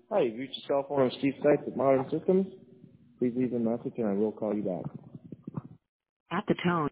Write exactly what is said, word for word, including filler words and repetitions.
Hi, you've reached the cell phone of Steve Sykes at Modern Systems. Please leave a message and I will call you back. At the tone,